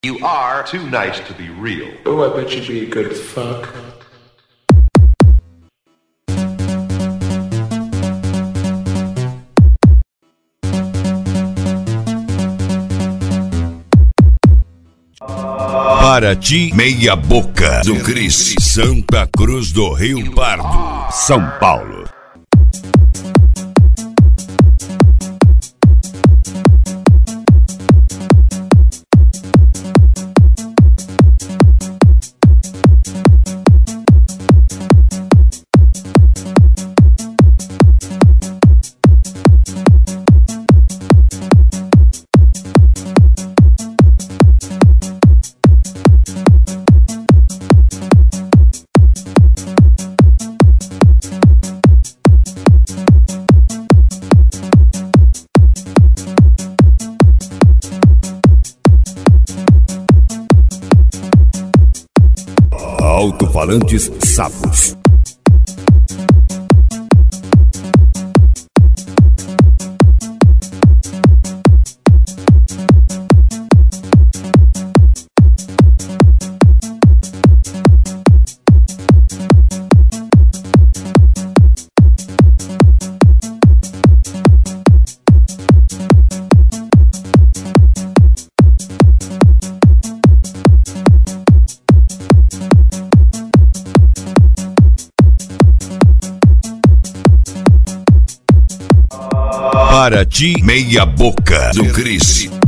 You are too nice to be real. Oh, I bet you'd be a good fuck. Paraty, Meia Boca do Cris, Santa Cruz do Rio Pardo, São Paulo. Alto-falantes Sapos. Paraty, Meia Boca do Cris.